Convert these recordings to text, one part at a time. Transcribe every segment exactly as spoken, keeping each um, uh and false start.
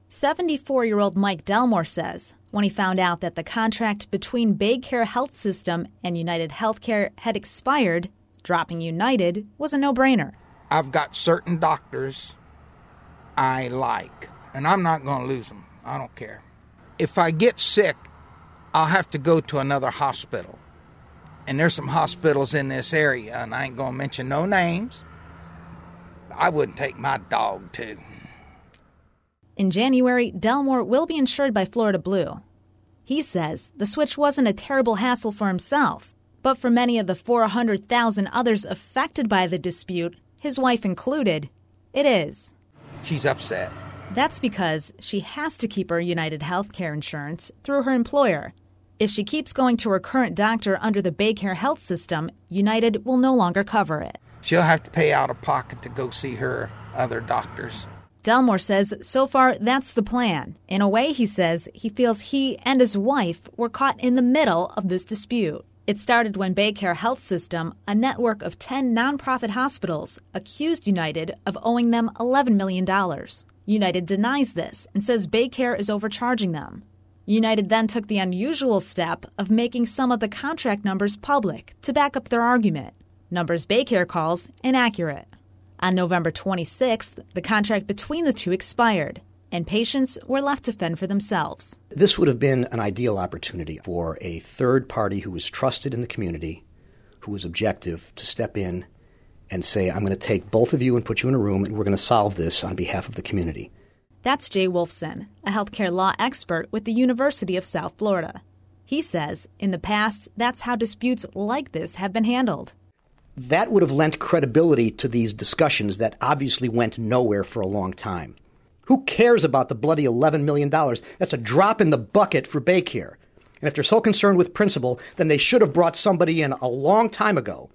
seventy-four-year-old Mike Delmore says when he found out that the contract between BayCare Health System and United Healthcare had expired, dropping United was a no-brainer. I've got certain doctors I like, and I'm not going to lose them. I don't care. If I get sick, I'll have to go to another hospital. And there's some hospitals in this area, and I ain't going to mention no names. I wouldn't take my dog to. In January, Delmore will be insured by Florida Blue. He says the switch wasn't a terrible hassle for himself, but for many of the four hundred thousand others affected by the dispute, his wife included, it is. She's upset. That's because she has to keep her United Healthcare insurance through her employer. If she keeps going to her current doctor under the BayCare Health System, United will no longer cover it. She'll have to pay out of pocket to go see her other doctors. Delmore says so far that's the plan. In a way, he says, he feels he and his wife were caught in the middle of this dispute. It started when BayCare Health System, a network of ten nonprofit hospitals, accused United of owing them eleven million dollars. United denies this and says BayCare is overcharging them. United then took the unusual step of making some of the contract numbers public to back up their argument, numbers BayCare calls inaccurate. On November twenty-sixth, the contract between the two expired, and patients were left to fend for themselves. This would have been an ideal opportunity for a third party who was trusted in the community, who was objective, to step in and say, I'm going to take both of you and put you in a room, and we're going to solve this on behalf of the community. That's Jay Wolfson, a healthcare law expert with the University of South Florida. He says, in the past, that's how disputes like this have been handled. That would have lent credibility to these discussions that obviously went nowhere for a long time. Who cares about the bloody eleven million dollars? That's a drop in the bucket for BayCare. And if they're so concerned with principle, then they should have brought somebody in a long time ago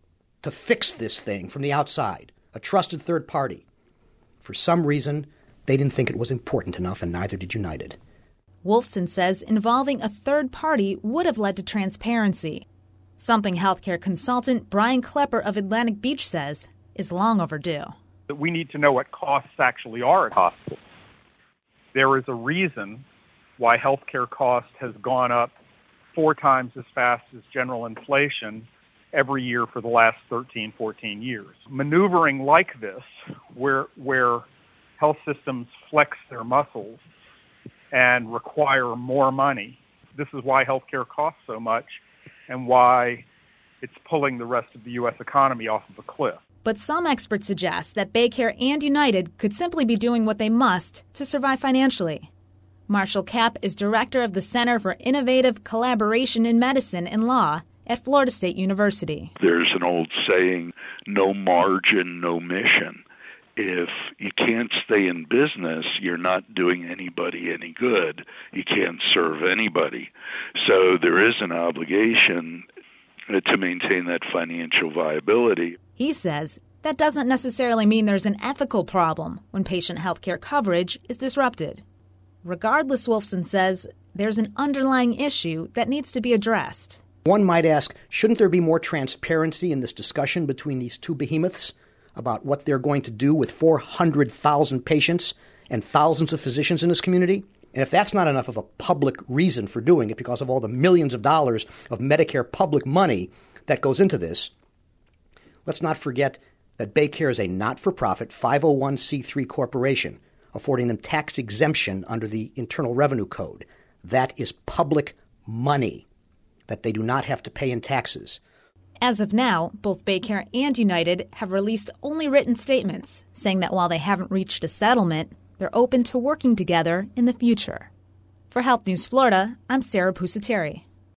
to fix this thing from the outside, a trusted third party. For some reason, they didn't think it was important enough, and neither did United. Wolfson says involving a third party would have led to transparency, something healthcare consultant Brian Klepper of Atlantic Beach says is long overdue. We need to know what costs actually are at hospitals. There is a reason why healthcare cost has gone up four times as fast as general inflation every year for the last thirteen, fourteen years. Maneuvering like this, where where health systems flex their muscles and require more money, this is why healthcare costs so much and why it's pulling the rest of the U S economy off of a cliff. But some experts suggest that BayCare and United could simply be doing what they must to survive financially. Marshall Kapp is director of the Center for Innovative Collaboration in Medicine and Law at Florida State University. There's an old saying, no margin, no mission. If you can't stay in business, you're not doing anybody any good. You can't serve anybody. So there is an obligation to maintain that financial viability. He says that doesn't necessarily mean there's an ethical problem when patient health care coverage is disrupted. Regardless, Wolfson says there's an underlying issue that needs to be addressed. One might ask, shouldn't there be more transparency in this discussion between these two behemoths about what they're going to do with four hundred thousand patients and thousands of physicians in this community? And if that's not enough of a public reason for doing it because of all the millions of dollars of Medicare public money that goes into this, let's not forget that BayCare is a not-for-profit five oh one c three corporation, affording them tax exemption under the Internal Revenue Code. That is public money that they do not have to pay in taxes. As of now, both BayCare and United have released only written statements saying that while they haven't reached a settlement, they're open to working together in the future. For Health News Florida, I'm Sarah Pusateri.